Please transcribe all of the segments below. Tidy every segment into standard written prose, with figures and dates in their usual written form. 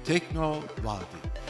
Tekno Vadi.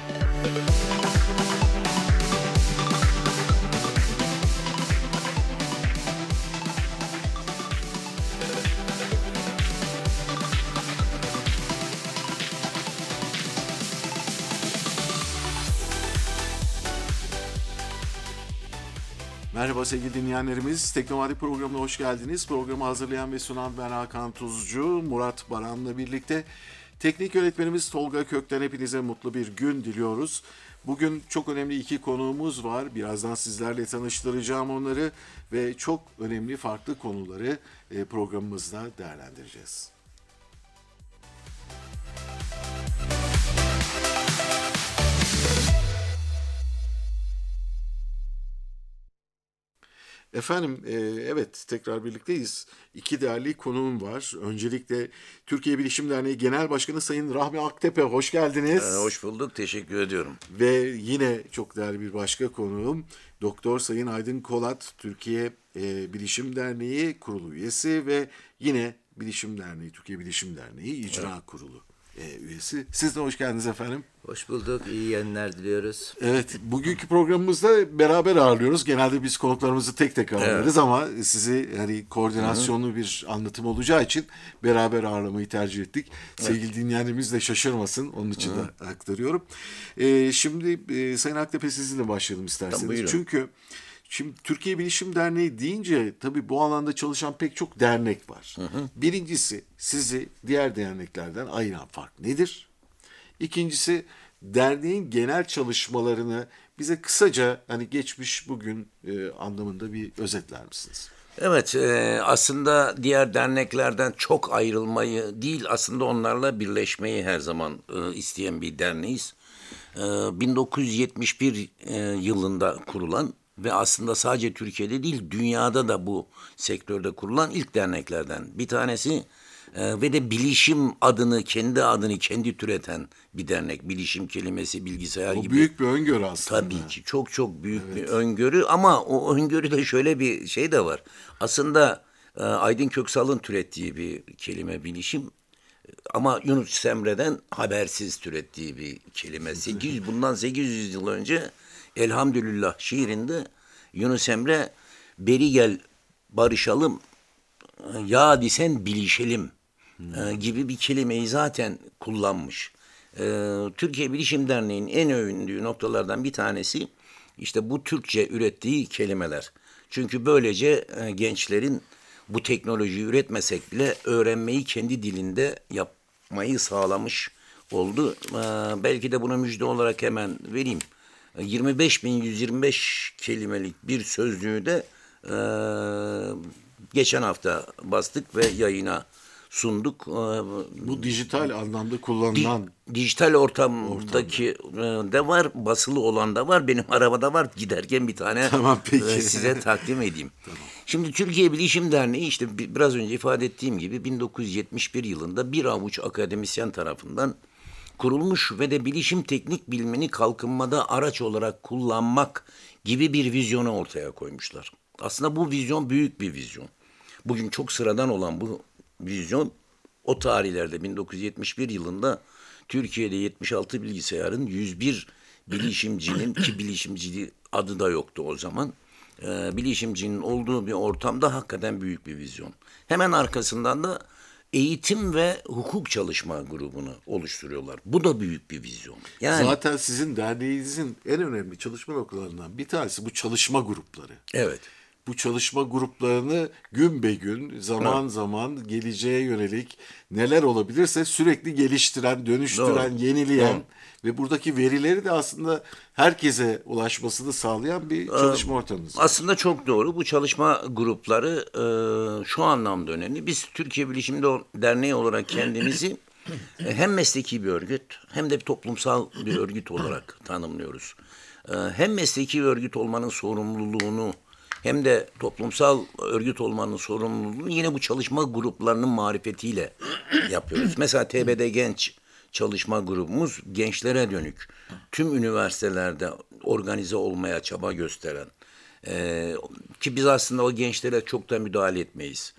Merhaba sevgili dinleyenlerimiz, Teknovadi programına hoş geldiniz. Programı hazırlayan ve sunan ben Hakan Tuzcu, Murat Baran'la birlikte teknik yönetmenimiz Tolga Kökten hepinize mutlu bir gün diliyoruz. Bugün çok önemli iki konuğumuz var. Birazdan sizlerle tanıştıracağım onları ve çok önemli farklı konuları programımızda değerlendireceğiz. Efendim, evet tekrar birlikteyiz. İki değerli konuğum var. Öncelikle Türkiye Bilişim Derneği Genel Başkanı Sayın Rahmi Aktepe, hoş geldiniz. Hoş bulduk, teşekkür ediyorum. Ve yine çok değerli bir başka konuğum, Doktor Sayın Aydın Kolat, Türkiye Bilişim Derneği Kurulu üyesi ve yine Bilişim Derneği, Türkiye Bilişim Derneği İcra Kurulu üyesi. Siz de hoş geldiniz efendim. Hoş bulduk, iyi yayınlar diliyoruz. Evet, bugünkü programımızda beraber ağırlıyoruz. Genelde biz konuklarımızı tek tek ağırlarız ama sizi hani koordinasyonlu bir anlatım olacağı için beraber ağırlamayı tercih ettik. Sevgili dinleyenlerimiz de şaşırmasın, onun için de aktarıyorum. Şimdi Sayın Aktepe sizinle başlayalım isterseniz. Tamam, çünkü şimdi Türkiye Bilişim Derneği deyince tabii bu alanda çalışan pek çok dernek var. Birincisi, sizi diğer derneklerden ayıran fark nedir? İkincisi, derneğin genel çalışmalarını bize kısaca hani geçmiş bugün anlamında bir özetler misiniz? Evet, aslında diğer derneklerden çok ayrılmayı değil, aslında onlarla birleşmeyi her zaman isteyen bir derneğiz. 1971 yılında kurulan ve aslında sadece Türkiye'de değil, dünyada da bu sektörde kurulan ilk derneklerden bir tanesi. Ve de bilişim adını, kendi türeten bir dernek. Bilişim kelimesi, bilgisayar gibi. O büyük bir öngörü aslında. Tabii ki çok büyük bir öngörü ama o öngörüde şöyle bir şey de var. Aslında Aydın Köksal'ın türettiği bir kelime bilişim ama Yunus Emre'den habersiz türettiği bir kelime. Bundan 800 yıl önce Elhamdülillah şiirinde Yunus Emre beri gel barışalım ya disen bilişelim gibi bir kelimeyi zaten kullanmış. Türkiye Bilişim Derneği'nin en övündüğü noktalardan bir tanesi işte bu Türkçe ürettiği kelimeler. Çünkü böylece gençlerin bu teknolojiyi üretmesek bile öğrenmeyi kendi dilinde yapmayı sağlamış oldu. Belki de bunu müjde olarak hemen vereyim. 25.125 kelimelik bir sözlüğü de geçen hafta bastık ve yayına sunduk. Bu dijital anlamda kullanılan... Dijital ortamdaki de var, basılı olan da var. Benim arabada var. Giderken bir tane size takdim edeyim. Tamam. Şimdi Türkiye Bilişim Derneği işte biraz önce ifade ettiğim gibi 1971 yılında bir avuç akademisyen tarafından kurulmuş ve de bilişim teknik bilimini kalkınmada araç olarak kullanmak gibi bir vizyonu ortaya koymuşlar. Aslında bu vizyon büyük bir vizyon. Bugün çok sıradan olan bu vizyon o tarihlerde 1971 yılında Türkiye'de 76 bilgisayarın 101 bilişimcinin ki bilişimci adı da yoktu o zaman. Bilişimcinin olduğu bir ortamda hakikaten büyük bir vizyon. Hemen arkasından da eğitim ve hukuk çalışma grubunu oluşturuyorlar. Bu da büyük bir vizyon. Yani, zaten sizin derneğinizin en önemli çalışma noktalarından bir tanesi bu çalışma grupları. Evet. Bu çalışma gruplarını gün be gün, zaman zaman geleceğe yönelik neler olabilirse sürekli geliştiren, dönüştüren, yenileyen ve buradaki verileri de aslında herkese ulaşmasını sağlayan bir çalışma ortamımız. Aslında çok doğru. Bu çalışma grupları şu anlamda önemli. Biz Türkiye Bilişim Derneği olarak kendimizi hem mesleki bir örgüt hem de bir toplumsal bir örgüt olarak tanımlıyoruz. Hem mesleki bir örgüt olmanın sorumluluğunu hem de toplumsal örgüt olmanın sorumluluğunu yine bu çalışma gruplarının marifetiyle yapıyoruz. Mesela TBD Genç çalışma grubumuz gençlere dönük, tüm üniversitelerde organize olmaya çaba gösteren, ki biz aslında o gençlere çok da müdahale etmeyiz.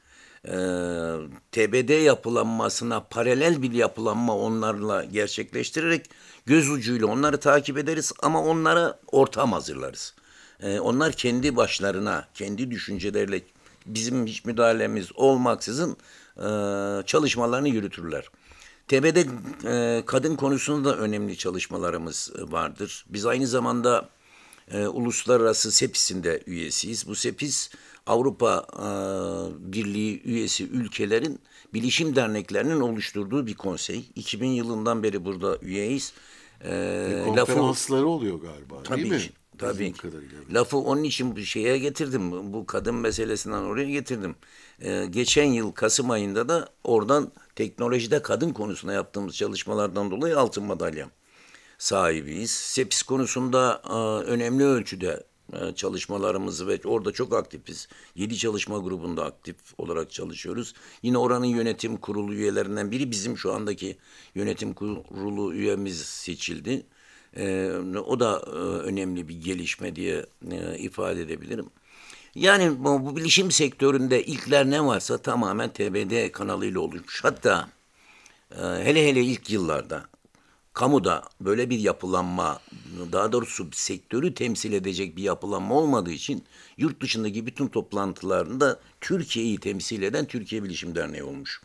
TBD yapılanmasına paralel bir yapılanma onlarla gerçekleştirerek göz ucuyla onları takip ederiz ama onlara ortam hazırlarız. Onlar kendi başlarına, kendi düşünceleriyle bizim hiç müdahalemiz olmaksızın çalışmalarını yürütürler. TB'de kadın konusunda da önemli çalışmalarımız vardır. Biz aynı zamanda Uluslararası SEPİS'in de üyesiyiz. Bu SEPİS Avrupa Birliği üyesi ülkelerin bilişim derneklerinin oluşturduğu bir konsey. 2000 yılından beri burada üyeyiz. Konferansları oluyor galiba, değil mi? Tabii ki. Lafı onun için bir şeye getirdim. Bu kadın meselesinden oraya getirdim. Geçen yıl Kasım ayında da oradan teknolojide kadın konusunda yaptığımız çalışmalardan dolayı altın madalya sahibiyiz. SEPİS konusunda önemli ölçüde çalışmalarımızı ve orada çok aktifiz. 7 çalışma grubunda aktif olarak çalışıyoruz. Yine oranın yönetim kurulu üyelerinden biri bizim şu andaki yönetim kurulu üyemiz seçildi. O da önemli bir gelişme diye ifade edebilirim. Yani bu bilişim sektöründe ilkler ne varsa tamamen TBD kanalıyla oluşmuş. Hatta hele ilk yıllarda kamuda böyle bir yapılanma, daha doğrusu sektörü temsil edecek bir yapılanma olmadığı için yurt dışındaki bütün toplantılarında Türkiye'yi temsil eden Türkiye Bilişim Derneği olmuş.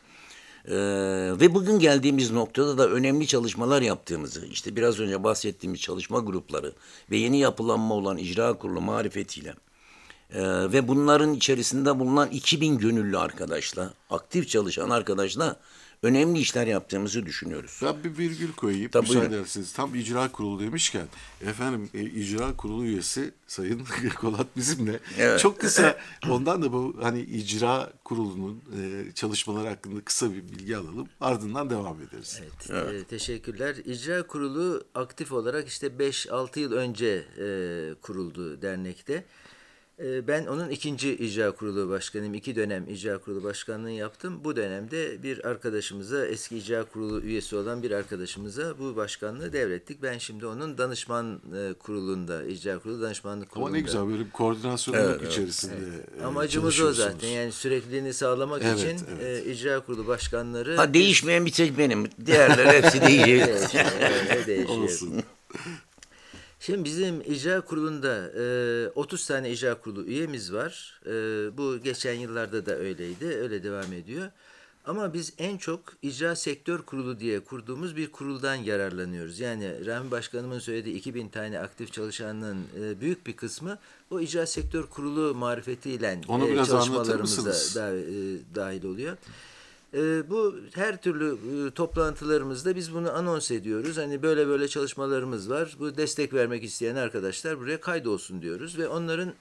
Ve bugün geldiğimiz noktada da önemli çalışmalar yaptığımızı, işte biraz önce bahsettiğimiz çalışma grupları ve yeni yapılanma olan icra kurulu marifetiyle ve bunların içerisinde bulunan 2000 gönüllü arkadaşla, aktif çalışan arkadaşla önemli işler yaptığımızı düşünüyoruz. Ben bir virgül koyayım. Müsaade ederseniz. Tam icra kurulu demişken efendim icra kurulu üyesi Sayın Kolat bizimle. Evet. Çok kısa ondan da bu hani icra kurulunun çalışmaları hakkında kısa bir bilgi alalım. Ardından devam ederiz. Evet. Teşekkürler. İcra kurulu aktif olarak işte 5-6 yıl önce kuruldu dernekte. Ben onun ikinci icra kurulu başkanıyım. 2 dönem icra kurulu başkanlığı yaptım. Bu dönemde bir arkadaşımıza, eski icra kurulu üyesi olan bir arkadaşımıza bu başkanlığı devrettik. Ben şimdi onun danışman kurulunda, icra kurulu danışmanlık kurulunda. Ama ne güzel böyle bir koordinasyonluk içerisinde amacımız o zaten. Yani sürekliliğini sağlamak için icra kurulu başkanları... değişmeyen bir tek benim. Diğerleri hepsi değişiyor. Olsun. Şimdi bizim icra kurulunda 30 tane icra kurulu üyemiz var. Bu geçen yıllarda da öyleydi. Öyle devam ediyor. Ama biz en çok icra sektör kurulu diye kurduğumuz bir kuruldan yararlanıyoruz. Yani Rahmi Başkanımın söylediği 2000 tane aktif çalışanın büyük bir kısmı o icra sektör kurulu marifetiyle çalışmalarımıza dahil oluyor. Bu her türlü toplantılarımızda biz bunu anons ediyoruz. Hani böyle çalışmalarımız var. Bu destek vermek isteyen arkadaşlar buraya kaydolsun diyoruz ve onların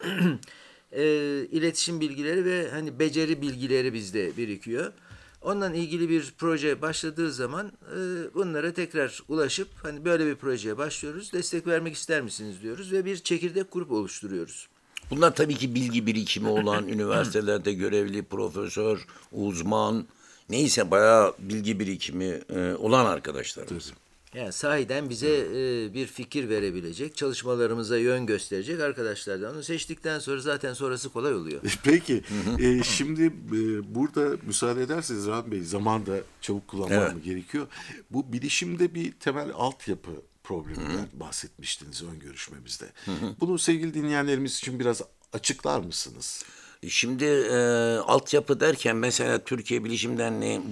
iletişim bilgileri ve hani beceri bilgileri bizde birikiyor. Onunla ilgili bir proje başladığı zaman bunlara tekrar ulaşıp hani böyle bir projeye başlıyoruz. Destek vermek ister misiniz diyoruz ve bir çekirdek grup oluşturuyoruz. Bunlar tabii ki bilgi birikimi olan üniversitelerde görevli profesör, uzman, neyse bayağı bilgi birikimi olan arkadaşlarımız. Yani sahiden bize bir fikir verebilecek, çalışmalarımıza yön gösterecek arkadaşlardan. Onu seçtikten sonra zaten sonrası kolay oluyor. Peki, şimdi burada müsaade ederseniz Rahmi Bey, zaman da çabuk kullanmam gerekiyor. Bu bilişimde bir temel altyapı probleminden bahsetmiştiniz ön görüşmemizde. Bunu sevgili dinleyenlerimiz için biraz açıklar mısınız? Şimdi altyapı derken mesela Türkiye Bilişim Derneği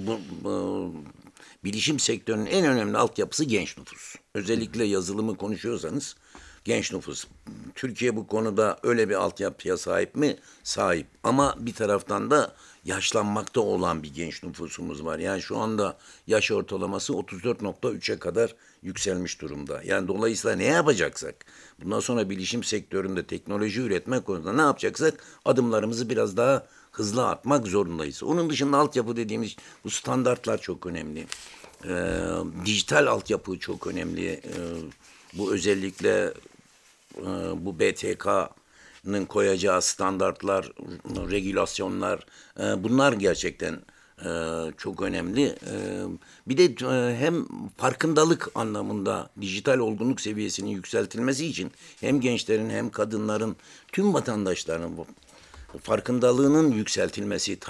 bilişim sektörünün en önemli altyapısı genç nüfus. Özellikle yazılımı konuşuyorsanız genç nüfus. Türkiye bu konuda öyle bir altyapıya sahip mi? Sahip. Ama bir taraftan da yaşlanmakta olan bir genç nüfusumuz var. Yani şu anda yaş ortalaması 34.3'e kadar yükselmiş durumda. Yani dolayısıyla ne yapacaksak, bundan sonra bilişim sektöründe teknoloji üretmek konusunda ne yapacaksak adımlarımızı biraz daha hızlı atmak zorundayız. Onun dışında altyapı dediğimiz bu standartlar çok önemli. Dijital altyapı çok önemli. Bu özellikle bu BTK'nın koyacağı standartlar, regülasyonlar bunlar gerçekten çok önemli. Bir de hem farkındalık anlamında dijital olgunluk seviyesinin yükseltilmesi için hem gençlerin hem kadınların tüm vatandaşların farkındalığının yükseltilmesi, talep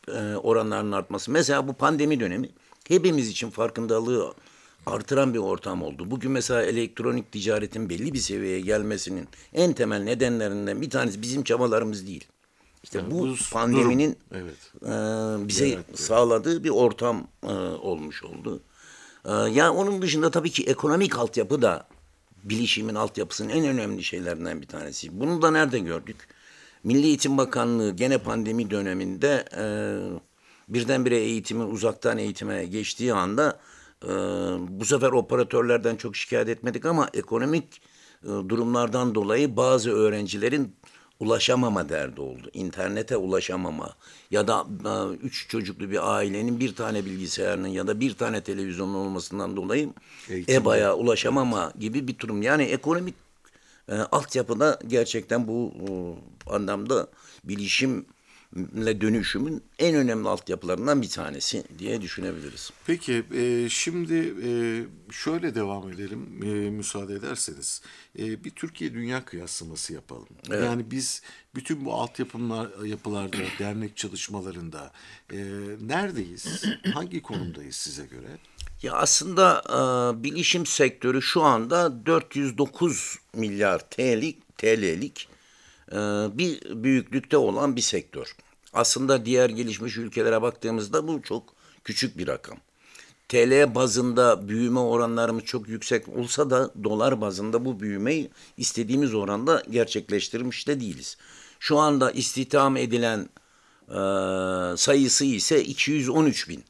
oranlarının artması. Mesela bu pandemi dönemi hepimiz için farkındalığı artıran bir ortam oldu. Bugün mesela elektronik ticaretin belli bir seviyeye gelmesinin en temel nedenlerinden bir tanesi bizim çabalarımız değil. İşte Yani bu pandeminin bize sağladığı bir ortam olmuş oldu. Yani onun dışında tabii ki ekonomik altyapı da bilişimin altyapısının en önemli şeylerinden bir tanesi. Bunu da nerede gördük? Milli Eğitim Bakanlığı gene pandemi döneminde birdenbire eğitimin uzaktan eğitime geçtiği anda bu sefer operatörlerden çok şikayet etmedik ama ekonomik durumlardan dolayı bazı öğrencilerin ulaşamama derdi oldu. İnternete ulaşamama ya da 3 çocuklu bir ailenin bir tane bilgisayarının ya da bir tane televizyonun olmasından dolayı EBA'ya ulaşamama gibi bir durum. Yani ekonomik altyapıda gerçekten bu anlamda bilişimle dönüşümün en önemli altyapılarından bir tanesi diye düşünebiliriz. Peki şimdi şöyle devam edelim müsaade ederseniz. Bir Türkiye-Dünya kıyaslaması yapalım. Evet. Yani biz bütün bu yapılarda, dernek çalışmalarında neredeyiz? Hangi konumdayız size göre? Ya aslında bilişim sektörü şu anda 409 milyar TL'lik bir büyüklükte olan bir sektör. Aslında diğer gelişmiş ülkelere baktığımızda bu çok küçük bir rakam. TL bazında büyüme oranlarımız çok yüksek olsa da dolar bazında bu büyümeyi istediğimiz oranda gerçekleştirmiş de değiliz. Şu anda istihdam edilen sayısı ise 213 bin.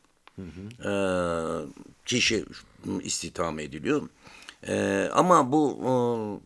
Kişi istihdam ediliyor. Ama bu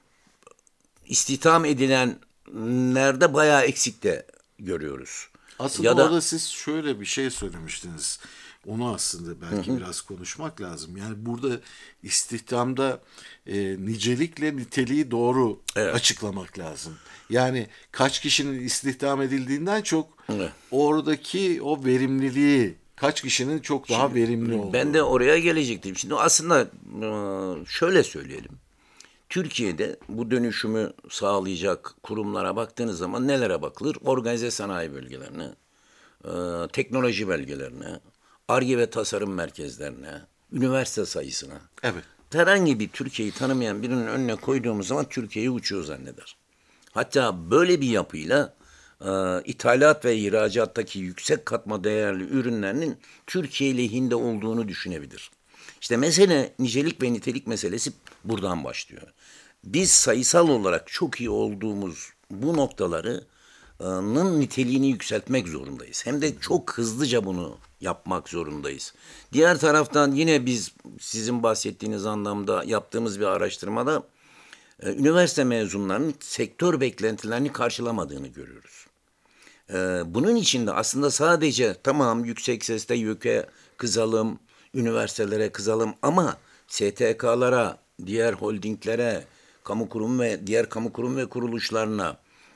istihdam edilenlerde bayağı eksik de görüyoruz. Aslında ya da, orada siz şöyle bir şey söylemiştiniz. Onu aslında belki biraz konuşmak lazım. Yani burada istihdamda nicelikle niteliği doğru açıklamak lazım. Yani kaç kişinin istihdam edildiğinden çok oradaki o verimliliği, kaç kişinin çok daha verimli olduğu. Ben de oraya gelecektim. Şimdi aslında şöyle söyleyelim. Türkiye'de bu dönüşümü sağlayacak kurumlara baktığınız zaman nelere bakılır? Organize sanayi bölgelerine, teknoloji bölgelerine, Ar-Ge ve tasarım merkezlerine, üniversite sayısına. Evet. Herhangi bir Türkiye'yi tanımayan birinin önüne koyduğumuz zaman Türkiye'yi uçuyor zanneder. Hatta böyle bir yapıyla ithalat ve ihracattaki yüksek katma değerli ürünlerinin Türkiye lehinde olduğunu düşünebilir. İşte mesele nicelik ve nitelik meselesi buradan başlıyor. Biz sayısal olarak çok iyi olduğumuz bu noktaların niteliğini yükseltmek zorundayız. Hem de çok hızlıca bunu yapmak zorundayız. Diğer taraftan yine biz sizin bahsettiğiniz anlamda yaptığımız bir araştırmada üniversite mezunlarının sektör beklentilerini karşılamadığını görüyoruz. Bunun için de aslında sadece tamam yüksek sesle YÖK'e kızalım, üniversitelere kızalım ama STK'lara, diğer holdinglere, kamu kurum ve diğer kamu kurum ve kuruluşlarına,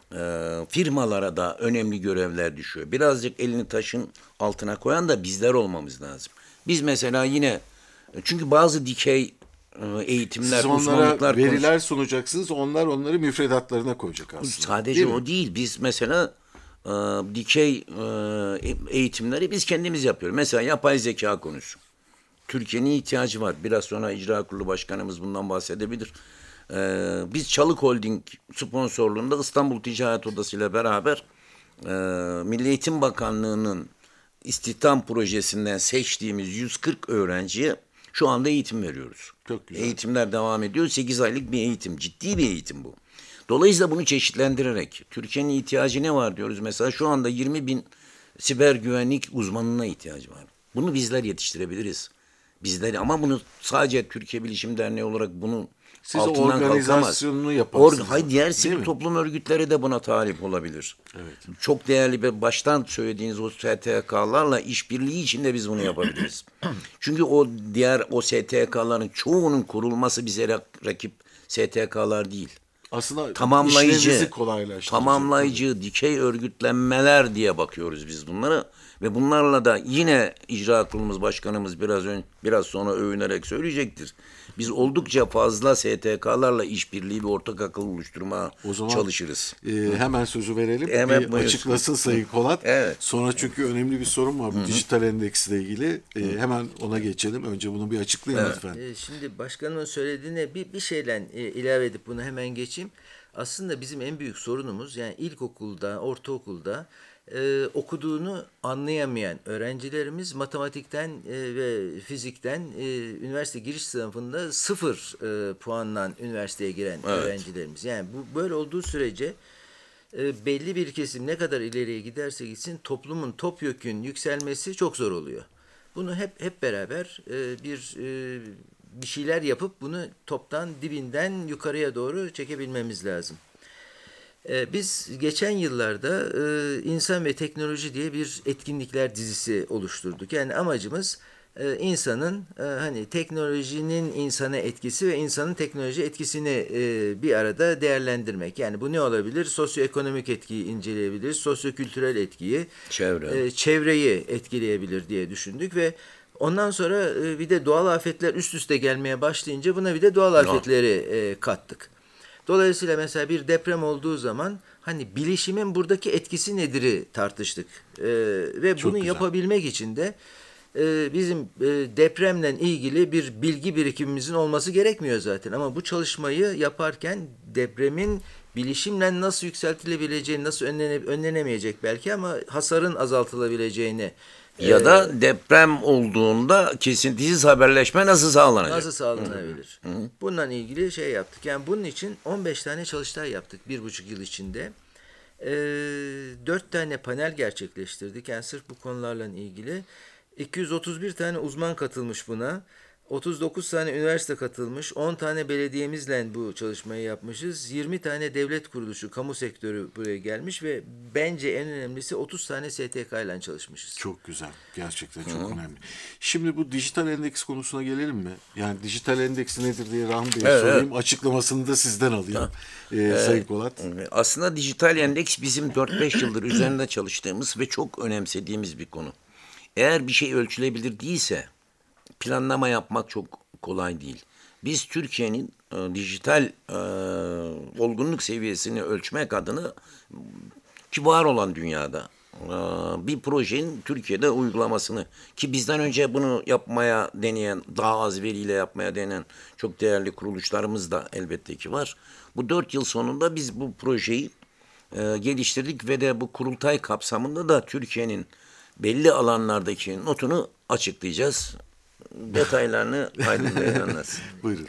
firmalara da önemli görevler düşüyor. Birazcık elini taşın altına koyan da bizler olmamız lazım. Biz mesela yine çünkü bazı dikey eğitimler, siz onlara veriler sunacaksınız, onlar onları müfredatlarına koyacak aslında. Sadece o değil. Biz mesela dikey eğitimleri biz kendimiz yapıyoruz. Mesela yapay zeka konusu. Türkiye'nin ihtiyacı var. Biraz sonra İcra Kurulu Başkanımız bundan bahsedebilir. Biz Çalık Holding sponsorluğunda İstanbul Ticaret Odası ile beraber Milli Eğitim Bakanlığı'nın istihdam projesinden seçtiğimiz 140 öğrenciye şu anda eğitim veriyoruz. Çok güzel. Eğitimler devam ediyor. 8 aylık bir eğitim. Ciddi bir eğitim bu. Dolayısıyla bunu çeşitlendirerek Türkiye'nin ihtiyacı ne var diyoruz. Mesela şu anda 20 bin siber güvenlik uzmanına ihtiyacı var. Bunu bizler yetiştirebiliriz. Ama bunu sadece Türkiye Bilişim Derneği olarak bunu siz altından organizasyonunu yaparsınız. Hayır, diğer sivil toplum örgütleri de buna talip olabilir. Evet. Çok değerli ve baştan söylediğiniz o STK'larla işbirliği içinde biz bunu yapabiliriz. Çünkü o STK'ların çoğunun kurulması bize rakip STK'lar değil. Aslında tamamlayıcı, dikey örgütlenmeler diye bakıyoruz biz bunlara ve bunlarla da yine icra kurulumuz başkanımız biraz sonra övünerek söyleyecektir. Biz oldukça fazla STK'larla işbirliği ve ortak akıl oluşturmaya O zaman çalışırız. Hemen sözü verelim. Hemen bir buyursun. açıklasın Sayın Kolat. Evet. Sonra çünkü önemli bir sorun var bu dijital endeksle ilgili. Hemen ona geçelim. Önce bunu bir açıklayın lütfen. Şimdi başkanımın söylediğine bir şeyle ilave edip bunu hemen geçeyim. Aslında bizim en büyük sorunumuz, yani ilkokulda, ortaokulda okuduğunu anlayamayan öğrencilerimiz matematikten ve fizikten üniversite giriş sınıfında 0 puanla üniversiteye giren öğrencilerimiz. Yani bu böyle olduğu sürece belli bir kesim ne kadar ileriye giderse gitsin toplumun topyekün yükselmesi çok zor oluyor. Bunu hep beraber bir şeyler yapıp bunu toptan dibinden yukarıya doğru çekebilmemiz lazım. Biz geçen yıllarda İnsan ve Teknoloji diye bir etkinlikler dizisi oluşturduk. Yani amacımız insanın hani teknolojinin insana etkisi ve insanın teknoloji etkisini bir arada değerlendirmek. Yani bu ne olabilir? Sosyoekonomik etkiyi inceleyebiliriz, sosyokültürel etkiyi, çevreyi etkileyebilir diye düşündük ve ondan sonra bir de doğal afetler üst üste gelmeye başlayınca buna bir de doğal afetleri kattık. Dolayısıyla mesela bir deprem olduğu zaman hani bilişimin buradaki etkisi nedir'i tartıştık. Ve Çok bunu güzel. yapabilmek için de bizim depremle ilgili bir bilgi birikimimizin olması gerekmiyor zaten. Ama bu çalışmayı yaparken depremin bilişimle nasıl yükseltilebileceğini, nasıl önlenemeyecek belki ama hasarın azaltılabileceğini Ya da deprem olduğunda kesintisiz haberleşme nasıl sağlanacak? nasıl sağlanabilir? Bununla ilgili şey yaptık. Yani bunun için 15 tane çalıştay yaptık 1,5 yıl içinde. 4 tane panel gerçekleştirdik. Yani sırf bu konularla ilgili. 231 tane uzman katılmış buna. 39 tane üniversite katılmış. 10 tane belediyemizle bu çalışmayı yapmışız. 20 tane devlet kuruluşu, kamu sektörü buraya gelmiş ve bence en önemlisi 30 tane STK ile çalışmışız. Çok güzel. Gerçekten çok önemli. Şimdi bu dijital endeks konusuna gelelim mi? Yani dijital endeks nedir diye Rahmi Bey'e sorayım. Açıklamasını da sizden alayım. Sayın Kolat. Aslında dijital endeks bizim 4-5 yıldır üzerinde çalıştığımız ve çok önemsediğimiz bir konu. Eğer bir şey ölçülebilir değilse planlama yapmak çok kolay değil. Biz Türkiye'nin dijital olgunluk seviyesini ölçmek adına ki var olan dünyada bir projenin Türkiye'de uygulamasını ki bizden önce bunu yapmaya deneyen, daha az veriyle yapmaya deneyen çok değerli kuruluşlarımız da elbette ki var. Bu 4 yıl sonunda biz bu projeyi geliştirdik ve de bu kurultay kapsamında da Türkiye'nin belli alanlardaki notunu açıklayacağız. Detaylarını Aydın Bey anlatsın. Buyurun.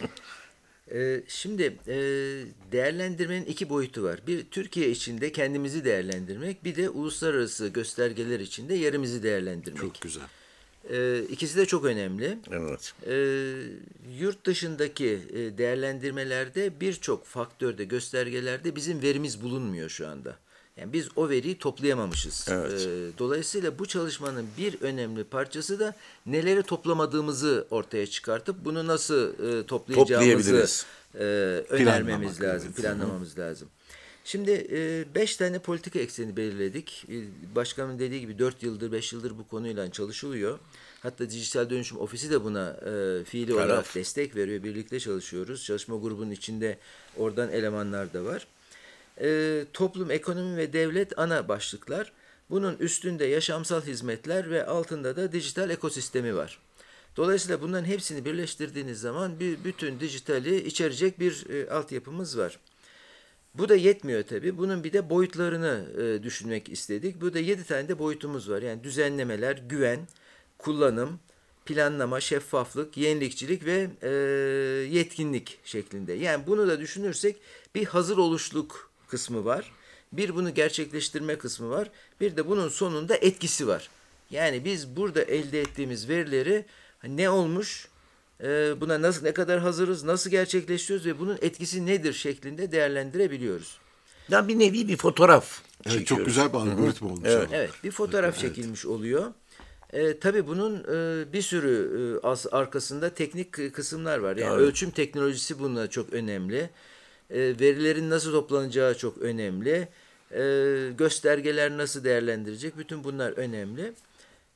Şimdi değerlendirmenin 2 boyutu var. Bir, Türkiye içinde kendimizi değerlendirmek, bir de uluslararası göstergeler içinde yerimizi değerlendirmek. Çok güzel. İkisi de çok önemli. Evet. Yurt dışındaki değerlendirmelerde birçok faktörde, göstergelerde bizim verimiz bulunmuyor şu anda. Yani biz o veriyi toplayamamışız. Evet. Dolayısıyla bu çalışmanın bir önemli parçası da neleri toplamadığımızı ortaya çıkartıp bunu nasıl toplayacağımızı önermemiz lazım, planlamamız lazım. Şimdi 5 tane politika ekseni belirledik. Başkanın dediği gibi 4 yıldır, 5 yıldır bu konuyla çalışılıyor. Hatta Dijital Dönüşüm Ofisi de buna fiili olarak destek veriyor. Birlikte çalışıyoruz. Çalışma grubunun içinde oradan elemanlar da var. Toplum, ekonomi ve devlet ana başlıklar. Bunun üstünde yaşamsal hizmetler ve altında da dijital ekosistemi var. Dolayısıyla bunların hepsini birleştirdiğiniz zaman bir bütün dijitali içerecek bir altyapımız var. Bu da yetmiyor tabii. Bunun bir de boyutlarını düşünmek istedik. Burada 7 tane de boyutumuz var. Yani düzenlemeler, güven, kullanım, planlama, şeffaflık, yenilikçilik ve yetkinlik şeklinde. Yani bunu da düşünürsek bir hazır oluşluk kısmı var. Bir bunu gerçekleştirme kısmı var. Bir de bunun sonunda etkisi var. Yani biz burada elde ettiğimiz verileri ne olmuş, buna ne kadar hazırız, nasıl gerçekleştiriyoruz ve bunun etkisi nedir şeklinde değerlendirebiliyoruz. Ya bir nevi bir fotoğraf Evet, çok güzel bir algoritma olmuş. Evet, bir fotoğraf çekilmiş oluyor. Tabii bunun bir sürü arkasında teknik kısımlar var. Yani ölçüm teknolojisi bununla çok önemli. Verilerin nasıl toplanacağı çok önemli. Göstergeler nasıl değerlendirecek? Bütün bunlar önemli.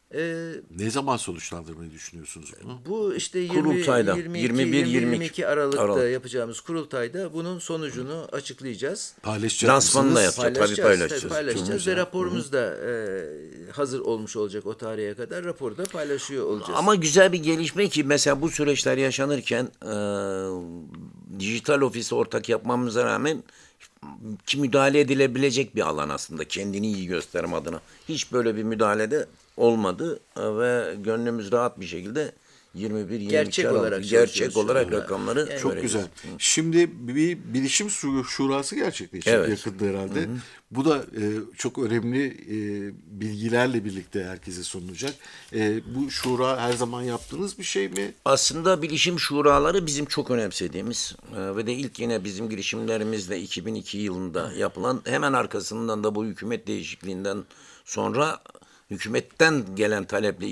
Ne zaman sonuçlandırmayı düşünüyorsunuz bunu? Bu işte Kurultayda, 22 Aralık'ta Aralık. yapacağımız kurultayda bunun sonucunu açıklayacağız. Paylaşacak Lansmanını da mısınız? yapacağız. Tabii paylaşacağız. Paylaşacağız ve raporumuz da hazır olmuş olacak o tarihe kadar. Raporu da paylaşıyor olacağız. Ama güzel bir gelişme ki mesela bu süreçler yaşanırken dijital ofisi ortak yapmamıza rağmen ki müdahale edilebilecek bir alan aslında kendini iyi gösterme adına. Hiç böyle bir müdahalede olmadı ve gönlümüz rahat bir şekilde 21-22 Gerçek Aralık olarak gerçek çalışıyoruz olarak şu anda. rakamları Yani Çok vereceğiz. güzel. Şimdi bir bilişim şurası gerçekleşecek Evet. yakında herhalde. Bu da çok önemli bilgilerle birlikte herkese sunulacak. Bu şura her zaman yaptığınız bir şey mi? Aslında bilişim şuraları bizim çok önemsediğimiz ve de ilk yine bizim girişimlerimizle 2002 yılında yapılan hemen arkasından da bu hükümet değişikliğinden sonra hükümetten gelen taleple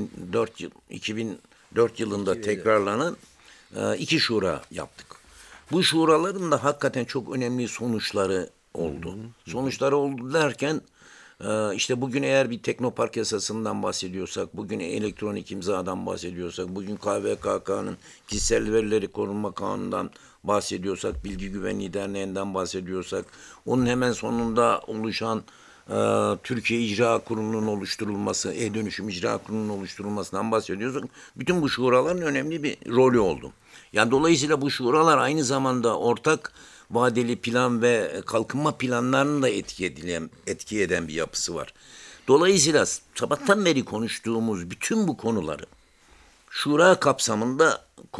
2004 yılında tekrarlanan iki şura yaptık. Bu şuraların da hakikaten çok önemli sonuçları oldu. Sonuçları oldu derken işte bugün eğer bir teknopark yasasından bahsediyorsak, bugün elektronik imzadan bahsediyorsak, bugün KVKK'nın kişisel verileri korunma kanunundan bahsediyorsak, Bilgi Güvenliği Derneği'nden bahsediyorsak, onun hemen sonunda oluşan Türkiye İcra Kurulu'nun oluşturulması, E-Dönüşüm İcra Kurulu'nun oluşturulmasından bahsediyorsak, bütün bu şuraların önemli bir rolü oldu. Yani dolayısıyla bu şuralar aynı zamanda ortak vadeli plan ve kalkınma planlarını da etki eden bir yapısı var. Dolayısıyla sabahtan beri konuştuğumuz bütün bu konuları şura kapsamında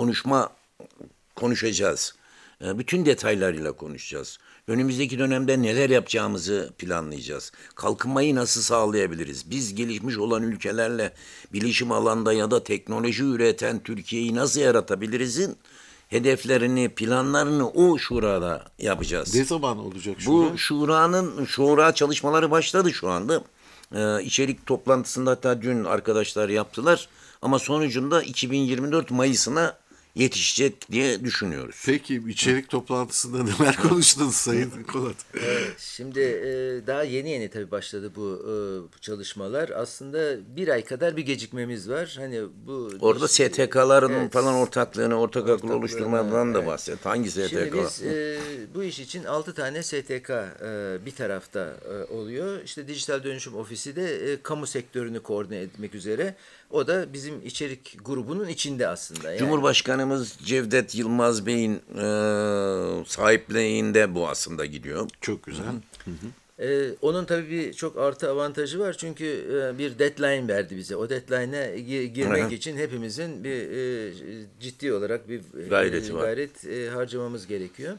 konuşacağız. Bütün detaylarıyla konuşacağız. Önümüzdeki dönemde neler yapacağımızı planlayacağız. Kalkınmayı nasıl sağlayabiliriz? Biz gelişmiş olan ülkelerle bilişim alanda ya da teknoloji üreten Türkiye'yi nasıl yaratabiliriz'in hedeflerini, planlarını o şurada yapacağız. Ne zaman olacak şura? Bu şura çalışmaları başladı şu anda. İçerik toplantısında hatta dün arkadaşlar yaptılar. Ama sonucunda 2024 Mayıs'ına yetişecek diye düşünüyoruz. Peki içerik toplantısında neler konuştunuz Sayın Kolat? Şimdi daha yeni tabii başladı bu çalışmalar. Aslında bir ay kadar bir gecikmemiz var. Hani bu Orada STK'ların Evet. falan ortak akıl oluşturmadan da bahset. Hangi STK? Şimdi biz bu iş için 6 tane STK bir tarafta oluyor. İşte Dijital Dönüşüm Ofisi de kamu sektörünü koordine etmek üzere. O da bizim içerik grubunun içinde aslında. Yani, Cumhurbaşkanımız Cevdet Yılmaz Bey'in sahipliğinde bu aslında gidiyor. Çok güzel. onun tabii bir çok artı avantajı var. Çünkü bir deadline verdi bize. O deadline'e girmek için hepimizin bir ciddi olarak bir Gayreti var. gayret harcamamız gerekiyor.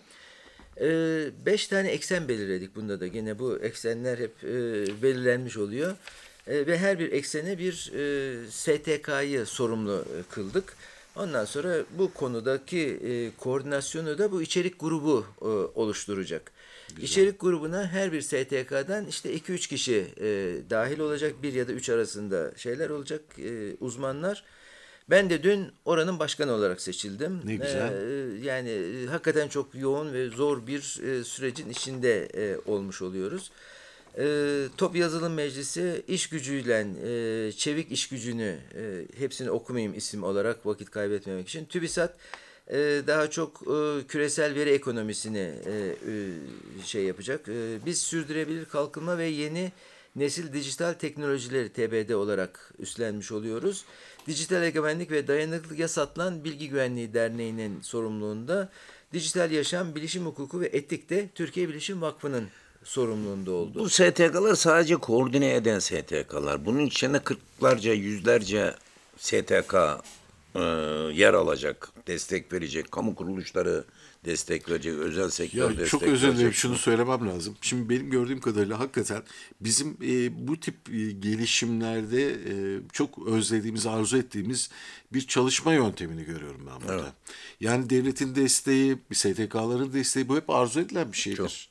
5 tane eksen belirledik bunda da. Yine bu eksenler hep belirlenmiş oluyor. Ve her bir eksene bir STK'yı sorumlu kıldık. Ondan sonra bu konudaki koordinasyonu da bu içerik grubu oluşturacak. Güzel. İçerik grubuna her bir STK'dan işte 2-3 kişi dahil olacak. 1 ya da 3 arasında şeyler olacak, uzmanlar. Ben de dün oranın başkanı olarak seçildim. Ne güzel. Yani hakikaten çok yoğun ve zor bir sürecin içinde olmuş oluyoruz. Top Yazılım Meclisi iş gücüyle çevik iş gücünü hepsini okumayayım isim olarak vakit kaybetmemek için. TÜBİSAT daha çok küresel veri ekonomisini şey yapacak. Biz sürdürülebilir kalkınma ve yeni nesil dijital teknolojileri TBD olarak üstlenmiş oluyoruz. Dijital Egemenlik ve Dayanıklılık Yasatlan Bilgi Güvenliği Derneği'nin sorumluluğunda Dijital Yaşam, Bilişim Hukuku ve Etik de Türkiye Bilişim Vakfı'nın sorumluluğunda oldu. Bu STK'lar sadece koordine eden STK'lar. Bunun içinde kırklarca, yüzlerce STK yer alacak, destek verecek, kamu kuruluşları destek verecek, özel sektör destek Çok özür dilerim, verecek. şunu söylemem lazım. Şimdi benim gördüğüm kadarıyla hakikaten bizim bu tip gelişimlerde çok özlediğimiz, arzu ettiğimiz bir çalışma yöntemini görüyorum ben burada. Evet. Yani devletin desteği, STK'ların desteği bu hep arzu edilen bir şeydir.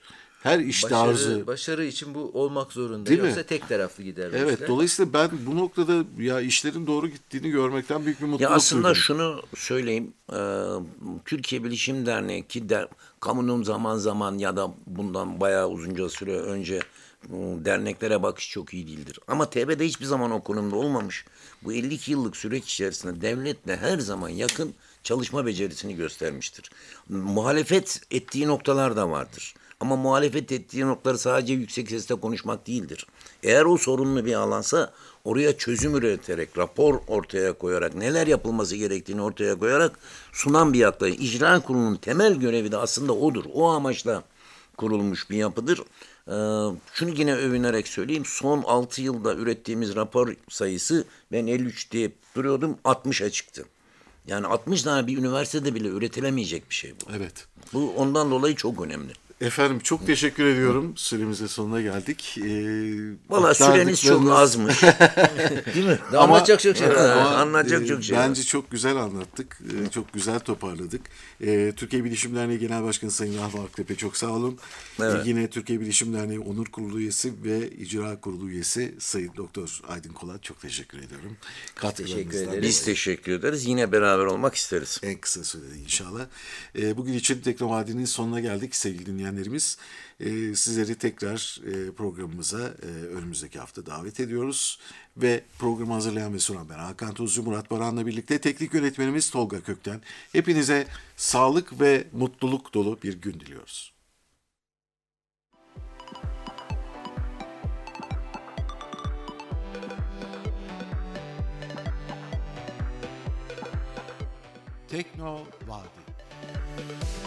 her iş tarzı. Başarı için bu olmak zorunda. Değil mi? Yoksa tek taraflı gider bu Evet, işler. dolayısıyla ben bu noktada ya işlerin doğru gittiğini görmekten büyük bir mutluluk Ya aslında duyuyorum. şunu söyleyeyim, Türkiye Bilişim Derneği ki kamunun zaman zaman ya da bundan bayağı uzunca süre önce derneklere bakış çok iyi değildir. Ama TB'de hiçbir zaman o konumda olmamış. Bu 52 yıllık süreç içerisinde devletle her zaman yakın çalışma becerisini göstermiştir. Muhalefet ettiği noktalar da vardır. Ama muhalefet ettiği noktaları sadece yüksek sesle konuşmak değildir. Eğer o sorunlu bir alansa oraya çözüm üreterek, rapor ortaya koyarak, neler yapılması gerektiğini ortaya koyarak sunan bir yaklaşım. İcra Kurulu'nun temel görevi de aslında odur. O amaçla kurulmuş bir yapıdır. Şunu yine övünerek söyleyeyim. Son 6 yılda ürettiğimiz rapor sayısı, ben 53 diye duruyordum, 60'a çıktı. Yani 60 tane bir üniversitede bile üretilemeyecek bir şey bu. Evet. Bu ondan dolayı çok önemli. Efendim çok teşekkür ediyorum. Süremizin sonuna geldik. Valla süreniz çok azmış. Değil mi? Anlatacak çok şey var. Anlatacak çok şey var. Bence çok güzel anlattık. Çok güzel toparladık. Türkiye Bilişim Derneği Genel Başkanı Sayın Yahya Aktepe çok sağ olun. Evet. Yine Türkiye Bilişim Derneği Onur Kurulu üyesi ve İcra Kurulu üyesi Sayın Doktor Aydın Kolat, çok teşekkür ediyorum. Teşekkür ederiz. Biz teşekkür ederiz. Yine beraber olmak isteriz. En kısa sürede inşallah. Bugün için Teknovadi'nin sonuna geldik sevgili dinleyenlerimiz. Sizleri tekrar programımıza önümüzdeki hafta davet ediyoruz. Ve programı hazırlayan ve sunan ben Hakan Tuzcu, Murat Baran'la birlikte teknik yönetmenimiz Tolga Kökten. Hepinize sağlık ve mutluluk dolu bir gün diliyoruz. Tekno Vadi.